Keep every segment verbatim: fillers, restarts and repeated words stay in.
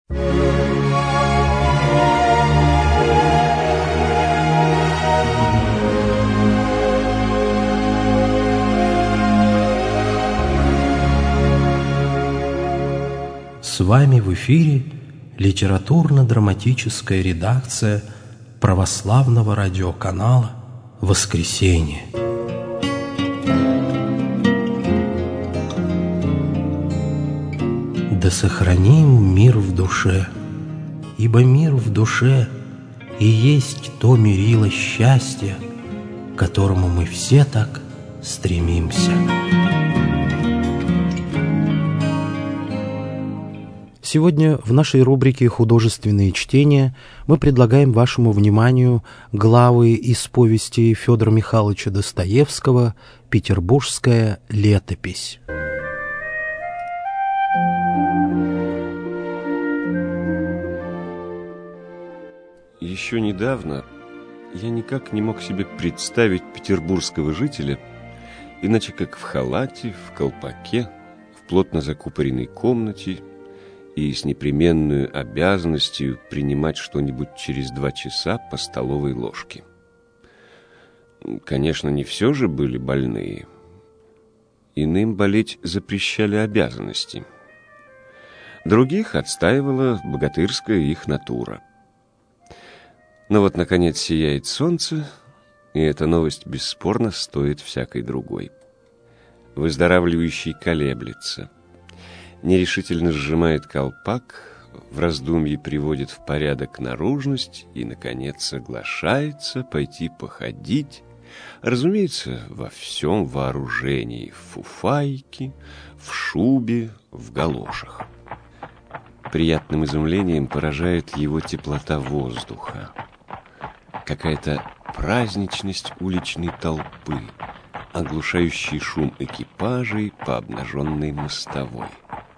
С вами в эфире литературно-драматическая редакция православного радиоканала «Воскресенье». Да сохраним мир в душе, ибо мир в душе и есть то мерило счастья, к которому мы все так стремимся. Сегодня в нашей рубрике «Художественные чтения» мы предлагаем вашему вниманию главы из повести Федора Михайловича Достоевского «Петербургская летопись». Еще недавно я никак не мог себе представить петербургского жителя иначе как в халате, в колпаке, в плотно закупоренной комнате и с непременной обязанностью принимать что-нибудь через два часа по столовой ложке. Конечно, не все же были больные. Иным болеть запрещали обязанности. Других отстаивала богатырская их натура. Но вот, наконец, сияет солнце, и эта новость бесспорно стоит всякой другой. Выздоравливающий колеблется, нерешительно сжимает колпак, в раздумье приводит в порядок наружность и, наконец, соглашается пойти походить, разумеется, во всем вооружении, в фуфайке, в шубе, в галошах. Приятным изумлением поражает его теплота воздуха, какая-то праздничность уличной толпы, оглушающий шум экипажей по обнаженной мостовой.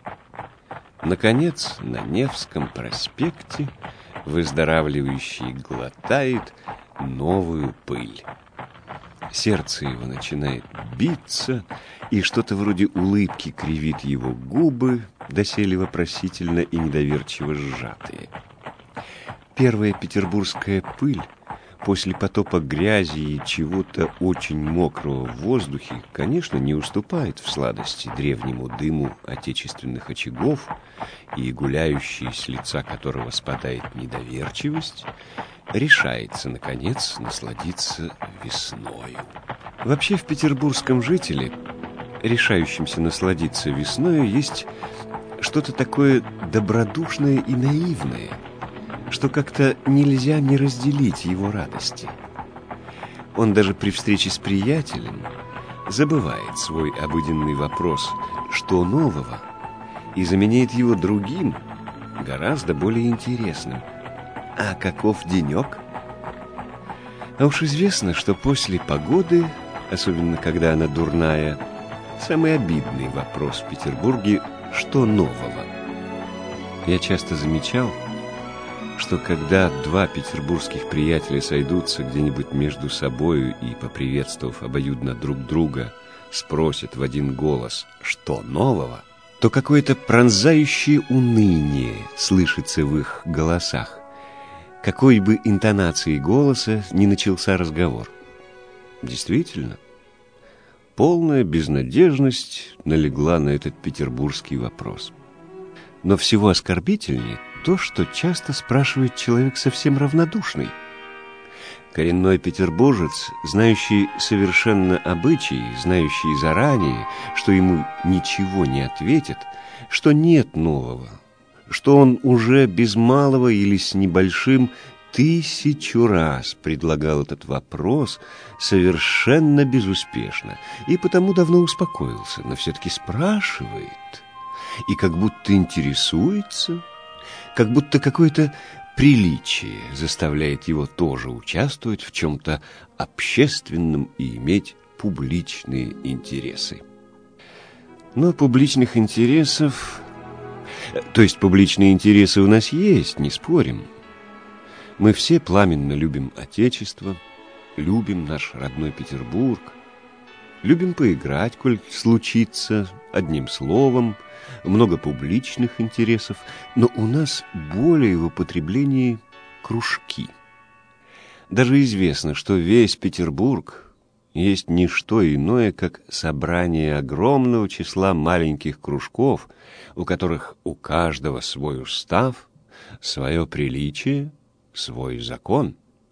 Наконец, на Невском проспекте выздоравливающий глотает новую пыль. Сердце его начинает биться, и что-то вроде улыбки кривит его губы, доселе вопросительно и недоверчиво сжатые. Первая петербургская пыль после потопа грязи и чего-то очень мокрого в воздухе, конечно, не уступает в сладости древнему дыму отечественных очагов, и гуляющий, с лица которого спадает недоверчивость, решается, наконец, насладиться весною. Вообще в петербургском жителе, решающемся насладиться весною, есть что-то такое добродушное и наивное, что как-то нельзя не разделить его радости. Он даже при встрече с приятелем забывает свой обыденный вопрос «что нового?» и заменяет его другим, гораздо более интересным. А каков денек? А уж известно, что после погоды, особенно когда она дурная, самый обидный вопрос в Петербурге «что нового?». Я часто замечал, что когда два петербургских приятеля сойдутся где-нибудь между собою и, поприветствовав обоюдно друг друга, спросят в один голос «что нового?», то какое-то пронзающее уныние слышится в их голосах, какой бы интонацией голоса ни начался разговор. Действительно, полная безнадежность налегла на этот петербургский вопрос. Но всего оскорбительнее то, что часто спрашивает человек совсем равнодушный. Коренной петербуржец, знающий совершенно обычаи, знающий заранее, что ему ничего не ответят, что нет нового, что он уже без малого или с небольшим тысячу раз предлагал этот вопрос совершенно безуспешно и потому давно успокоился, но все-таки спрашивает и как будто интересуется, как будто какое-то приличие заставляет его тоже участвовать в чем-то общественном и иметь публичные интересы. Но публичных интересов... То есть публичные интересы у нас есть, не спорим. Мы все пламенно любим Отечество, любим наш родной Петербург, любим поиграть, коль случится, одним словом, много публичных интересов, но у нас более в употреблении кружки. Даже известно, что весь Петербург есть не что иное, как собрание огромного числа маленьких кружков, у которых у каждого свой устав, свое приличие, свой закон,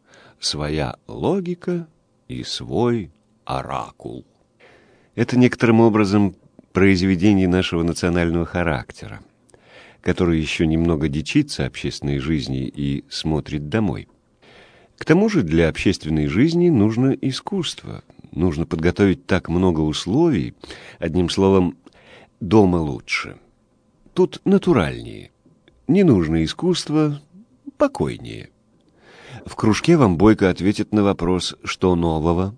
своя логика и свой оракул. Это некоторым образом произведение нашего национального характера, который еще немного дичится общественной жизни и смотрит домой. К тому же для общественной жизни нужно искусство, нужно подготовить так много условий, одним словом, дома лучше. Тут натуральнее, не нужно искусство, покойнее. В кружке вам бойко ответят на вопрос «что нового?».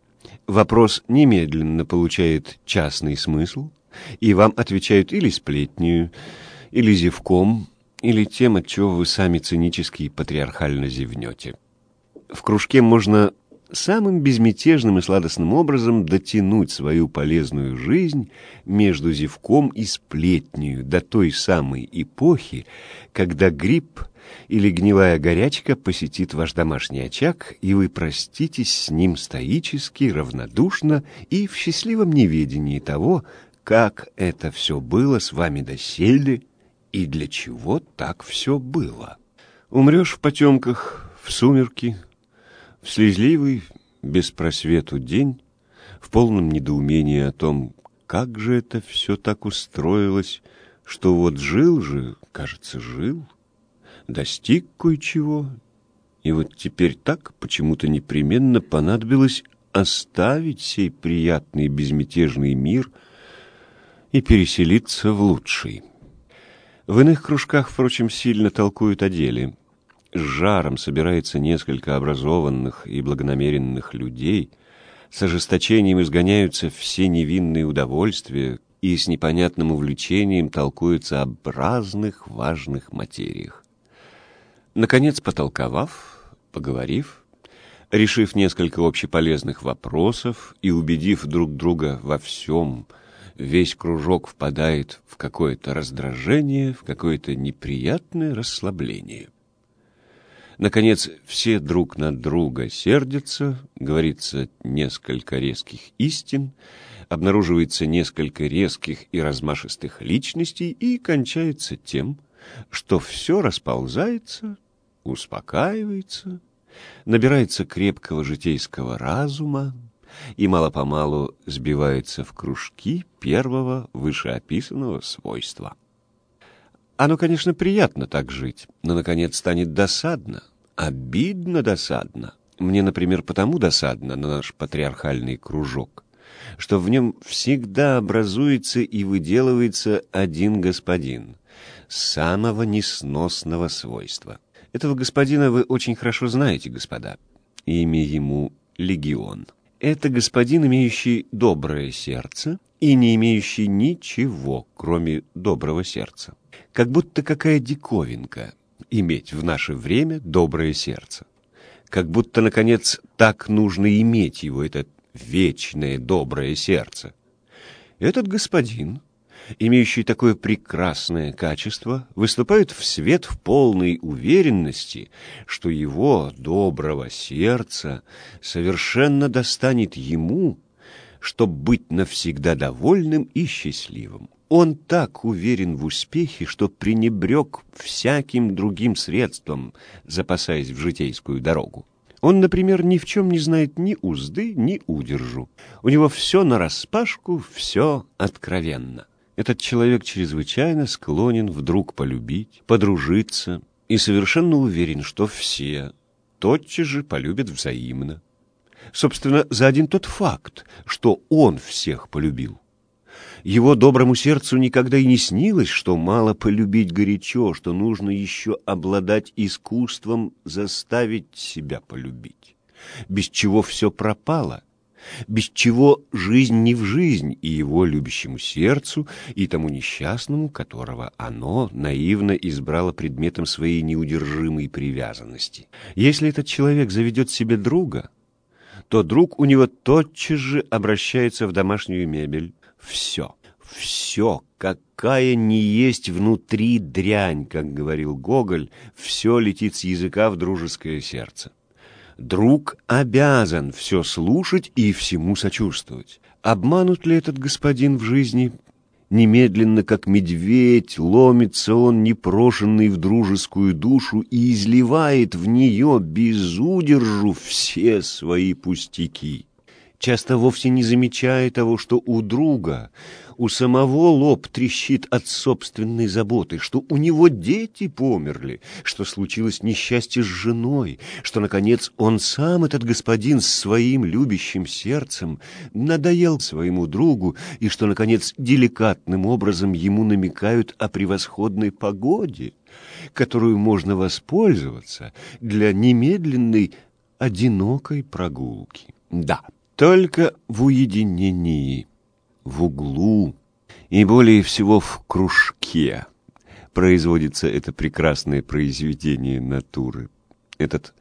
Вопрос немедленно получает частный смысл, и вам отвечают или сплетнею, или зевком, или тем, от чего вы сами цинически и патриархально зевнете. В кружке можно самым безмятежным и сладостным образом дотянуть свою полезную жизнь между зевком и сплетнею до той самой эпохи, когда грипп или гнилая горячка посетит ваш домашний очаг, и вы проститесь с ним стоически, равнодушно и в счастливом неведении того, как это все было с вами доселе и для чего так все было. Умрешь в потемках, в сумерки, в слезливый, без просвету день, в полном недоумении о том, как же это все так устроилось, что вот жил же, кажется, жил, достиг кое-чего, и вот теперь так почему-то непременно понадобилось оставить сей приятный безмятежный мир и переселиться в лучший. В иных кружках, впрочем, сильно толкуют о деле. С жаром собирается несколько образованных и благонамеренных людей, с ожесточением изгоняются все невинные удовольствия и с непонятным увлечением толкуются об разных важных материях. Наконец, потолковав, поговорив, решив несколько общеполезных вопросов и убедив друг друга во всем, весь кружок впадает в какое-то раздражение, в какое-то неприятное расслабление. Наконец, все друг на друга сердятся, говорится несколько резких истин, обнаруживается несколько резких и размашистых личностей и кончается тем, что все расползается, успокаивается, набирается крепкого житейского разума и мало-помалу сбивается в кружки первого вышеописанного свойства. Оно, конечно, приятно так жить, но, наконец, станет досадно, обидно досадно. Мне, например, потому досадно на наш патриархальный кружок, что в нем всегда образуется и выделывается один господин самого несносного свойства. Этого господина вы очень хорошо знаете, господа. Имя ему Легион. Это господин, имеющий доброе сердце и не имеющий ничего, кроме доброго сердца. Как будто какая диковинка иметь в наше время доброе сердце. Как будто, наконец, так нужно иметь его, это вечное доброе сердце. Этот господин, имеющий такое прекрасное качество, выступает в свет в полной уверенности, что его доброго сердца совершенно достанет ему, чтобы быть навсегда довольным и счастливым. Он так уверен в успехе, что пренебрег всяким другим средством, запасаясь в житейскую дорогу. Он, например, ни в чем не знает ни узды, ни удержу. У него все нараспашку, все откровенно. Этот человек чрезвычайно склонен вдруг полюбить, подружиться и совершенно уверен, что все тотчас же полюбят взаимно. Собственно, за один тот факт, что он всех полюбил. Его доброму сердцу никогда и не снилось, что мало полюбить горячо, что нужно еще обладать искусством заставить себя полюбить, без чего все пропало, без чего жизнь не в жизнь и его любящему сердцу, и тому несчастному, которого оно наивно избрало предметом своей неудержимой привязанности. Если этот человек заведет себе друга, то друг у него тотчас же обращается в домашнюю мебель. Все, все, какая ни есть внутри дрянь, как говорил Гоголь, все летит с языка в дружеское сердце. Друг обязан все слушать и всему сочувствовать. Обманут ли этот господин в жизни? Немедленно, как медведь, ломится он непрошенный в дружескую душу и изливает в нее без удержу все свои пустяки. Часто вовсе не замечая того, что у друга, у самого лоб трещит от собственной заботы, что у него дети померли, что случилось несчастье с женой, что, наконец, он сам, этот господин с своим любящим сердцем, надоел своему другу, и что, наконец, деликатным образом ему намекают о превосходной погоде, которую можно воспользоваться для немедленной одинокой прогулки. Да, только в уединении, в углу и более всего в кружке производится это прекрасное произведение натуры, этот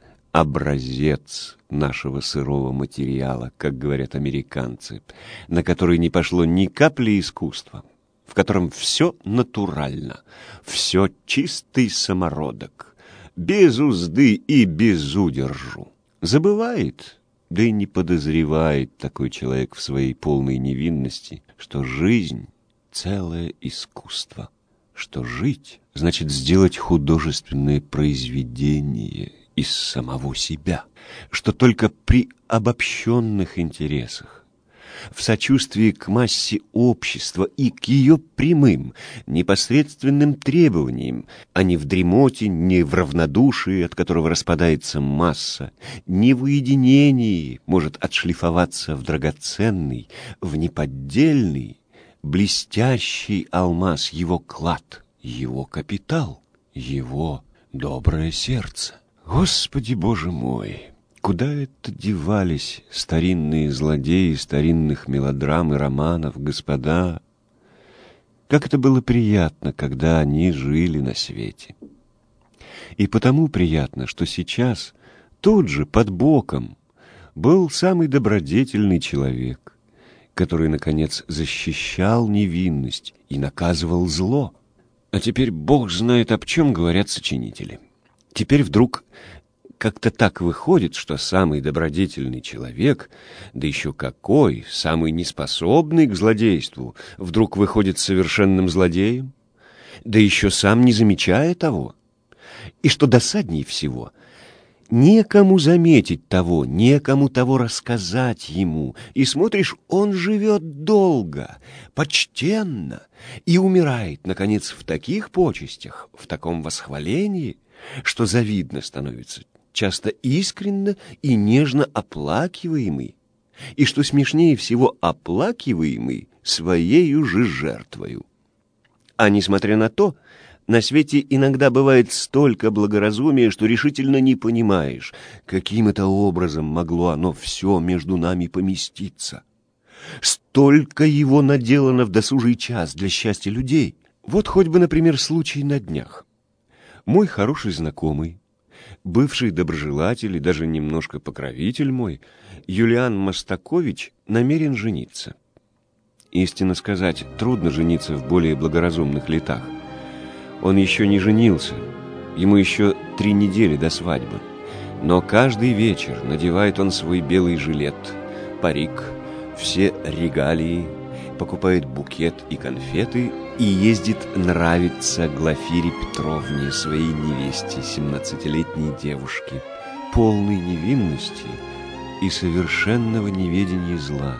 образец нашего сырого материала, как говорят американцы, на который не пошло ни капли искусства, в котором все натурально, все чистый самородок, без узды и без удержу. Забывает, да и не подозревает такой человек в своей полной невинности, что жизнь — целое искусство, что жить значит сделать художественное произведение из самого себя, что только при обобщенных интересах, в сочувствии к массе общества и к ее прямым, непосредственным требованиям, а не в дремоте, не в равнодушии, от которого распадается масса, не в уединении может отшлифоваться в драгоценный, в неподдельный, блестящий алмаз его клад, его капитал, его доброе сердце. Господи, Боже мой! Куда это девались старинные злодеи старинных мелодрам и романов, господа? Как это было приятно, когда они жили на свете. И потому приятно, что сейчас тут же, под боком, был самый добродетельный человек, который, наконец, защищал невинность и наказывал зло. А теперь Бог знает, об чем говорят сочинители. Теперь вдруг как-то так выходит, что самый добродетельный человек, да еще какой, самый неспособный к злодейству, вдруг выходит совершенным злодеем, да еще сам не замечая того. И что досаднее всего, некому заметить того, некому того рассказать ему, и смотришь, он живет долго, почтенно, и умирает, наконец, в таких почестях, в таком восхвалении, что завидно становится, часто искренно и нежно оплакиваемый, и, что смешнее всего, оплакиваемый своею же жертвою. А несмотря на то, на свете иногда бывает столько благоразумия, что решительно не понимаешь, каким это образом могло оно все между нами поместиться. Столько его наделано в досужий час для счастья людей. Вот хоть бы, например, случай на днях. Мой хороший знакомый, бывший доброжелатель и даже немножко покровитель мой, Юлиан Мостакович, намерен жениться. Истинно сказать, трудно жениться в более благоразумных летах. Он еще не женился, ему еще три недели до свадьбы. Но каждый вечер надевает он свой белый жилет, парик, все регалии, покупает букет и конфеты и ездит нравиться Глафире Петровне, своей невесте, семнадцатилетней девушке, полной невинности и совершенного неведения зла.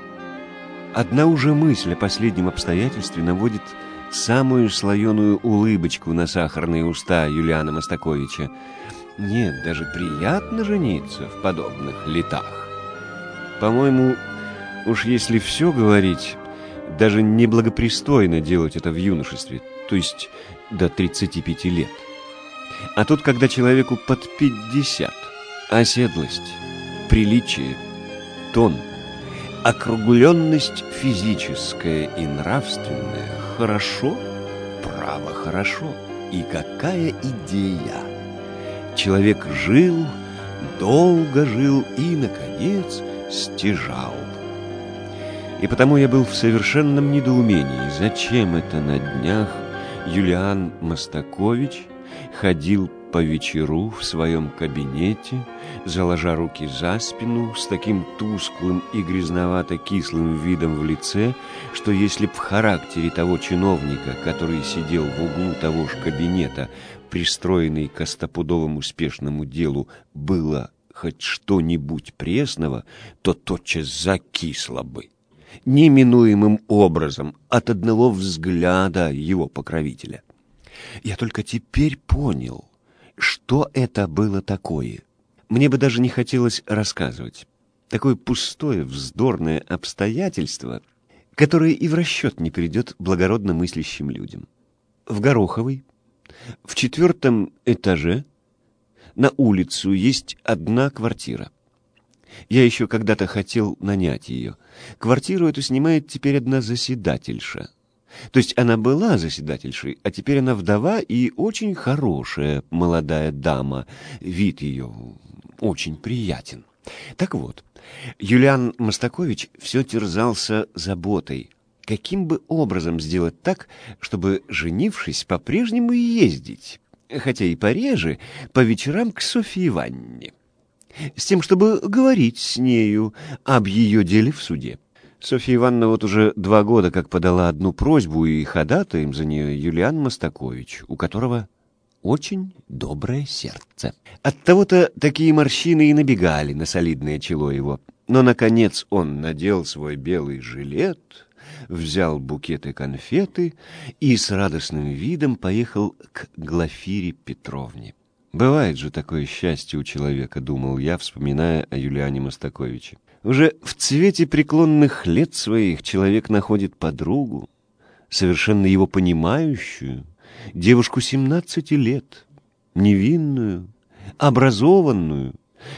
Одна уже мысль о последнем обстоятельстве наводит самую слоеную улыбочку на сахарные уста Юлиана Мостаковича. Нет, даже приятно жениться в подобных летах. По-моему, уж если все говорить, даже неблагопристойно делать это в юношестве, то есть до тридцати пяти лет. А тут, когда человеку под пятьдесят, оседлость, приличие, тон, округленность физическая и нравственная, хорошо, право хорошо. И какая идея! Человек жил, долго жил и, наконец, стяжал. И потому я был в совершенном недоумении, зачем это на днях Юлиан Мостакович ходил по вечеру в своем кабинете, заложа руки за спину, с таким тусклым и грязновато-кислым видом в лице, что если б в характере того чиновника, который сидел в углу того же кабинета, пристроенный к стопудовому успешному делу, было хоть что-нибудь пресного, то тотчас закисло бы, неминуемым образом, от одного взгляда его покровителя. Я только теперь понял, что это было такое. Мне бы даже не хотелось рассказывать. Такое пустое, вздорное обстоятельство, которое и в расчет не придет благородно мыслящим людям. В Гороховой, в четвертом этаже, на улицу есть одна квартира. Я еще когда-то хотел нанять ее. Квартиру эту снимает теперь одна заседательша. То есть она была заседательшей, а теперь она вдова и очень хорошая молодая дама. Вид ее очень приятен. Так вот, Юлиан Мостакович все терзался заботой. Каким бы образом сделать так, чтобы, женившись, по-прежнему ездить, хотя и пореже, по вечерам к Софье Ивановне, с тем, чтобы говорить с нею об ее деле в суде. Софья Ивановна вот уже два года как подала одну просьбу, и ходатаем за нее Юлиан Мостакович, у которого очень доброе сердце. Оттого-то такие морщины и набегали на солидное чело его. Но, наконец, он надел свой белый жилет, взял букеты конфеты и с радостным видом поехал к Глафире Петровне. Бывает же такое счастье у человека, думал я, вспоминая о Юлиане Мостаковиче. Уже в цвете преклонных лет своих человек находит подругу, совершенно его понимающую, девушку семнадцати лет, невинную, образованную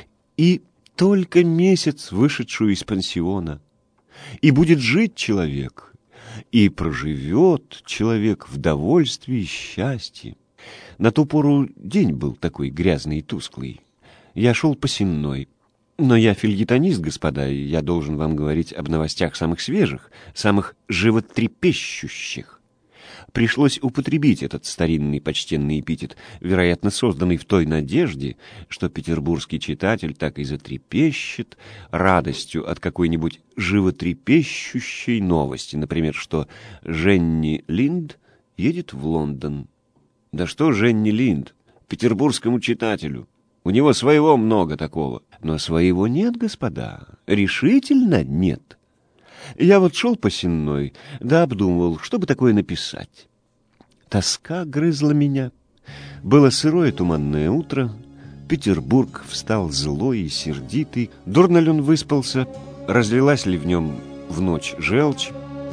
и только месяц вышедшую из пансиона. И будет жить человек, и проживет человек в довольстве и счастье. На ту пору день был такой грязный и тусклый. Я шел по Сенной. Но я фельетонист, господа, и я должен вам говорить об новостях самых свежих, самых животрепещущих. Пришлось употребить этот старинный почтенный эпитет, вероятно, созданный в той надежде, что петербургский читатель так и затрепещет радостью от какой-нибудь животрепещущей новости, например, что Женни Линд едет в Лондон. Да что Женни Линд, петербургскому читателю? У него своего много такого. Но своего нет, господа, решительно нет. Я вот шел по Сенной, да обдумывал, что бы такое написать. Тоска грызла меня. Было сырое туманное утро, Петербург встал злой и сердитый. Дурно ли он выспался, разлилась ли в нем в ночь желчь,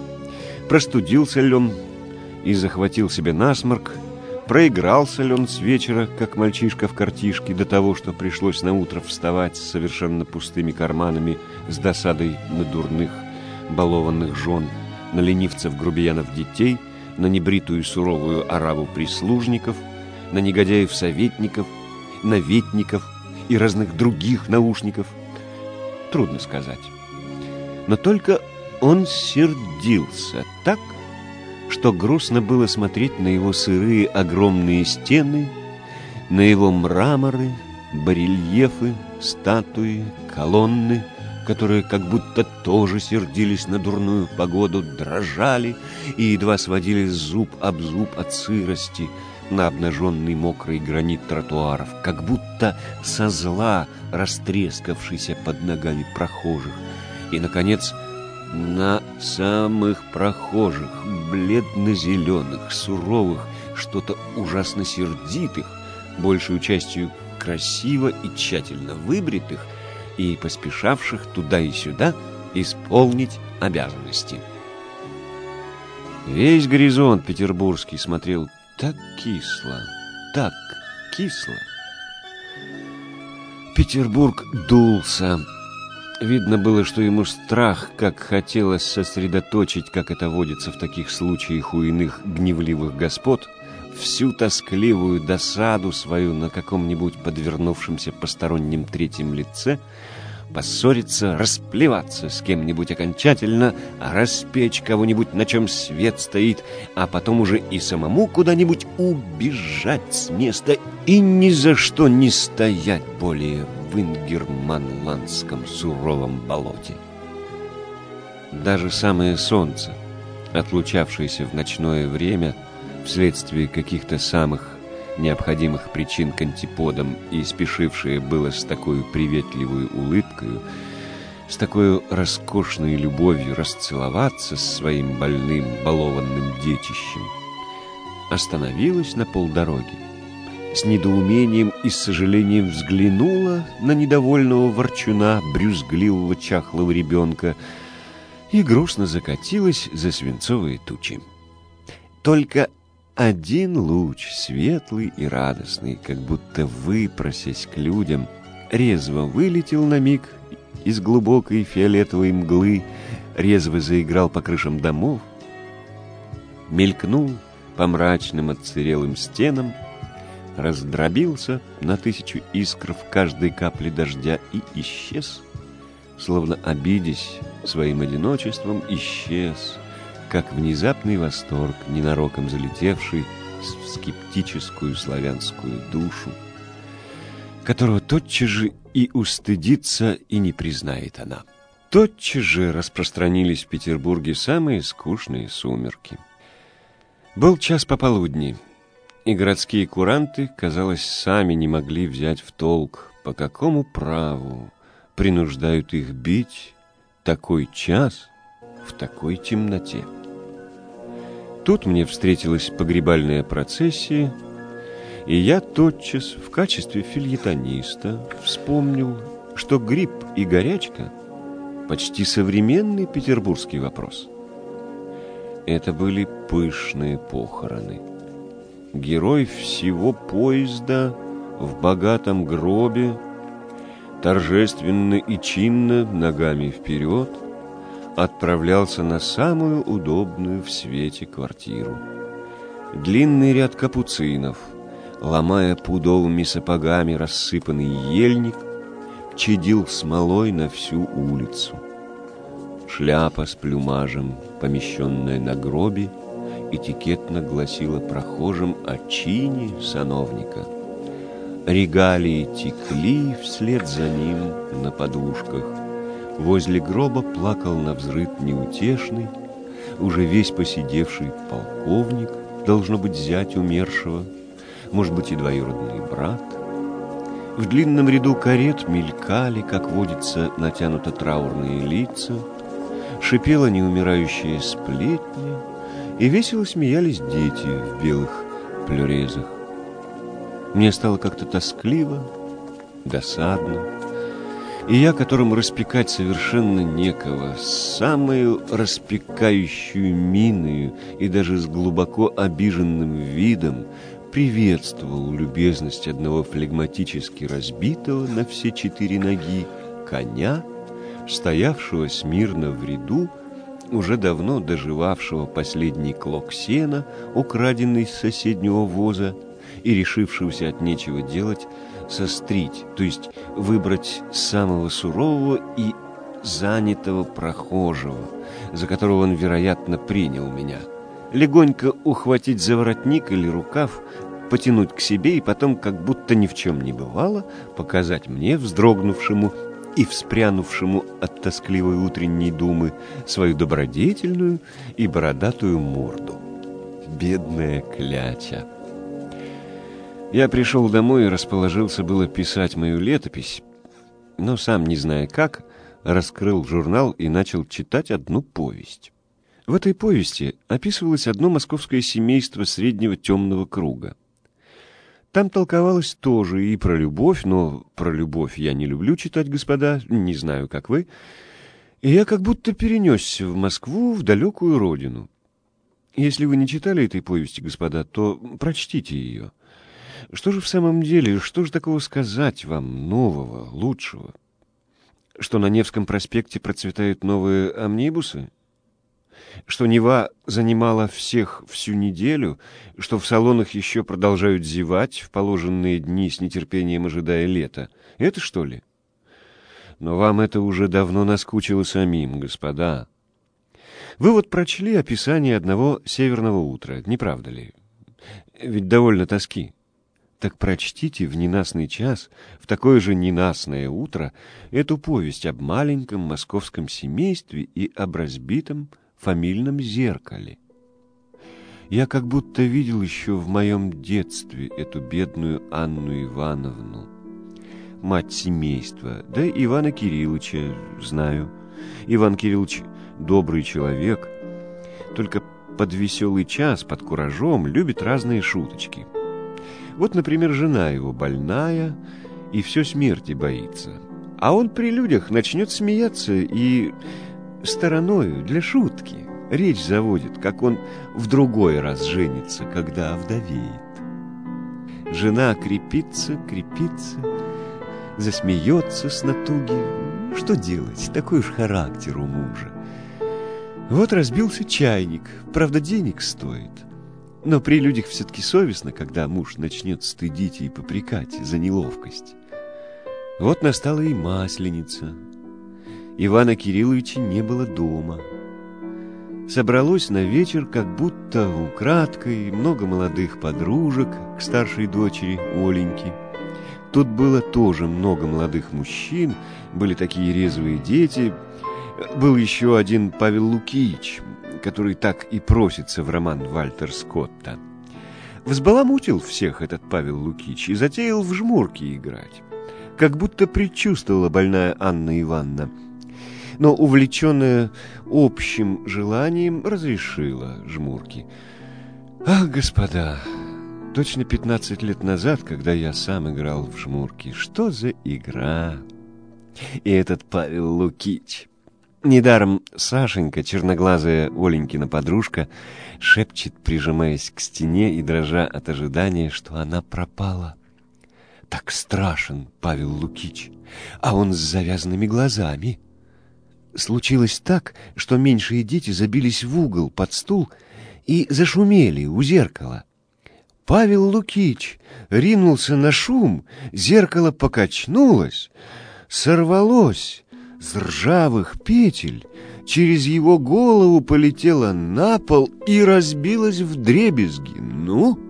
простудился ли он и захватил себе насморк, проигрался ли он с вечера, как мальчишка в картишке, до того, что пришлось наутро вставать с совершенно пустыми карманами, с досадой на дурных, балованных жен, на ленивцев, грубиянов детей, на небритую суровую ораву прислужников, на негодяев-советников, наветников и разных других наушников? Трудно сказать. Но только он сердился так, что грустно было смотреть на его сырые огромные стены, на его мраморы, барельефы, статуи, колонны, которые как будто тоже сердились на дурную погоду, дрожали и едва сводили зуб об зуб от сырости на обнаженный мокрый гранит тротуаров, как будто со зла растрескавшийся под ногами прохожих. И, наконец, на самых прохожих, бледно-зеленых, суровых, что-то ужасно сердитых, большую частью красиво и тщательно выбритых и поспешавших туда и сюда исполнить обязанности. Весь горизонт петербургский смотрел так кисло, так кисло. Петербург дулся. Видно было, что ему страх, как хотелось сосредоточить, как это водится в таких случаях у иных гневливых господ, всю тоскливую досаду свою на каком-нибудь подвернувшемся постороннем третьем лице поссориться, расплеваться с кем-нибудь окончательно, распечь кого-нибудь, на чем свет стоит, а потом уже и самому куда-нибудь убежать с места и ни за что не стоять более в ингерманландском суровом болоте. Даже самое солнце, отлучавшееся в ночное время вследствие каких-то самых необходимых причин к антиподам и спешившее было с такой приветливой улыбкой, с такой роскошной любовью расцеловаться с своим больным, балованным детищем, остановилась на полдороги, с недоумением и с сожалением взглянула на недовольного ворчуна, брюзгливого чахлого ребенка, и грустно закатилась за свинцовые тучи. Только один луч, светлый и радостный, как будто выпросясь к людям, резво вылетел на миг из глубокой фиолетовой мглы, резво заиграл по крышам домов, мелькнул по мрачным отсырелым стенам, раздробился на тысячу искр в каждой капле дождя и исчез, словно обидясь своим одиночеством, исчез, как внезапный восторг, ненароком залетевший в скептическую славянскую душу, которого тотчас же и устыдится, и не признает она. Тотчас же распространились в Петербурге самые скучные сумерки. Был час пополудни, и городские куранты, казалось, сами не могли взять в толк, по какому праву принуждают их бить такой час в такой темноте. Тут мне встретилась погребальная процессия, и я тотчас в качестве фельетониста вспомнил, что грипп и горячка – почти современный петербургский вопрос. Это были пышные похороны. Герой всего поезда в богатом гробе, торжественно и чинно, ногами вперед, отправлялся на самую удобную в свете квартиру. Длинный ряд капуцинов, ломая пудовыми сапогами рассыпанный ельник, чадил смолой на всю улицу. Шляпа с плюмажем, помещенная на гробе, этикетно гласила прохожим о чине сановника. Регалии текли вслед за ним на подушках. Возле гроба плакал навзрыд неутешный, уже весь поседевший полковник, должно быть, зять умершего, может быть, и двоюродный брат. В длинном ряду карет мелькали, как водится, натянуто траурные лица, шипела неумирающая сплетня, и весело смеялись дети в белых плюрезах. Мне стало как-то тоскливо, досадно, и я, которому распекать совершенно некого, с самою распекающую миною и даже с глубоко обиженным видом приветствовал любезность одного флегматически разбитого на все четыре ноги коня, стоявшего смирно в ряду, уже давно доживавшего последний клок сена, украденный с соседнего воза, и решившегося от нечего делать сострить, то есть выбрать самого сурового и занятого прохожего, за которого он, вероятно, принял меня, легонько ухватить за воротник или рукав, потянуть к себе и потом, как будто ни в чем не бывало, показать мне, вздрогнувшему и вспрянувшему от тоскливой утренней думы, свою добродетельную и бородатую морду. Бедная кляча! Я пришел домой и расположился было писать мою летопись, но сам, не зная как, раскрыл журнал и начал читать одну повесть. В этой повести описывалось одно московское семейство среднего темного круга. Там толковалось тоже и про любовь, но про любовь я не люблю читать, господа, не знаю, как вы, и я как будто перенесся в Москву, в далекую родину. Если вы не читали этой повести, господа, то прочтите ее. Что же в самом деле, что же такого сказать вам нового, лучшего? Что на Невском проспекте процветают новые амнибусы? Что Нева занимала всех всю неделю, что в салонах еще продолжают зевать в положенные дни с нетерпением ожидая лета? Это что ли? Но вам это уже давно наскучило самим, господа. Вы вот прочли описание одного северного утра, не правда ли? Ведь довольно тоски. Так прочтите в ненастный час, в такое же ненастное утро, эту повесть об маленьком московском семействе и об разбитом фамильном зеркале. Я как будто видел еще в моем детстве эту бедную Анну Ивановну, мать семейства, да и Ивана Кирилловича знаю. Иван Кириллович добрый человек, только под веселый час, под куражом любит разные шуточки. Вот, например, жена его больная и все смерти боится. А он при людях начнет смеяться и стороною для шутки речь заводит, как он в другой раз женится, когда овдовеет. Жена крепится, крепится, засмеется с натуги. Что делать? Такой уж характер у мужа. Вот разбился чайник, правда, денег стоит. Но при людях все-таки совестно, когда муж начнет стыдить и попрекать за неловкость. Вот настала и Масленица. Ивана Кирилловича не было дома. Собралось на вечер, как будто украдкой, много молодых подружек к старшей дочери Оленьке. Тут было тоже много молодых мужчин, были такие резвые дети. Был еще один Павел Лукич, который так и просится в роман Вальтер Скотта. Взбаламутил всех этот Павел Лукич и затеял в жмурки играть, как будто предчувствовала больная Анна Ивановна. Но, увлеченная общим желанием, разрешила жмурки. Ах, господа, точно пятнадцать лет назад, когда я сам играл в жмурки, что за игра! И этот Павел Лукич... Недаром Сашенька, черноглазая Оленькина подружка, шепчет, прижимаясь к стене и дрожа от ожидания, что она пропала. Так страшен Павел Лукич, а он с завязанными глазами. Случилось так, что меньшие дети забились в угол под стул и зашумели у зеркала. Павел Лукич ринулся на шум, зеркало покачнулось, сорвалось с ржавых петель, через его голову полетела на пол и разбилась вдребезги. Ну,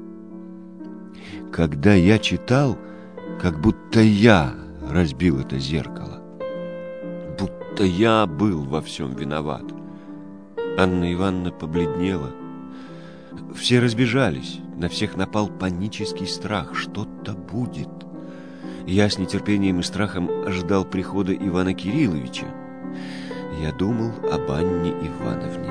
когда я читал, как будто я разбил это зеркало, будто я был во всем виноват. Анна Ивановна побледнела. Все разбежались, на всех напал панический страх. Что-то будет. Я с нетерпением и страхом ожидал прихода Ивана Кирилловича. Я думал об Анне Ивановне.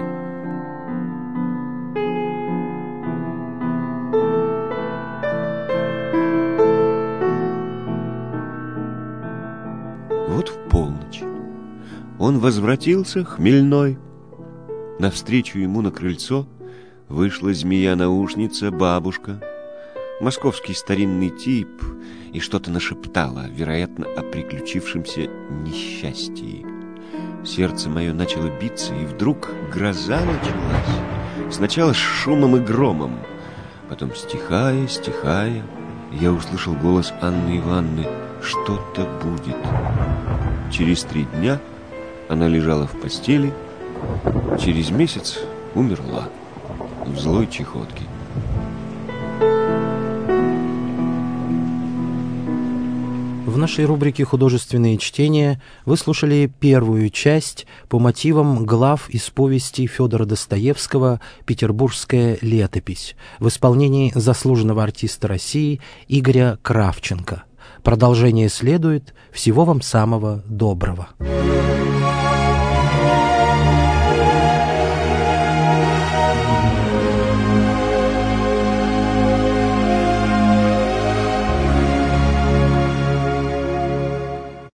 Вот в полночь он возвратился хмельной. Навстречу ему на крыльцо вышла змея-наушница, бабушка, московский старинный тип, и что-то нашептала, вероятно, о приключившемся несчастье. Сердце мое начало биться, и вдруг гроза началась. Сначала с шумом и громом, потом стихая, стихая, я услышал голос Анны Ивановны: «Что-то будет». Через три дня она лежала в постели, через месяц умерла в злой чехотке. В нашей рубрике «Художественные чтения» вы слушали первую часть по мотивам глав из повести Федора Достоевского «Петербургская летопись» в исполнении заслуженного артиста России Игоря Кравченко. Продолжение следует. Всего вам самого доброго.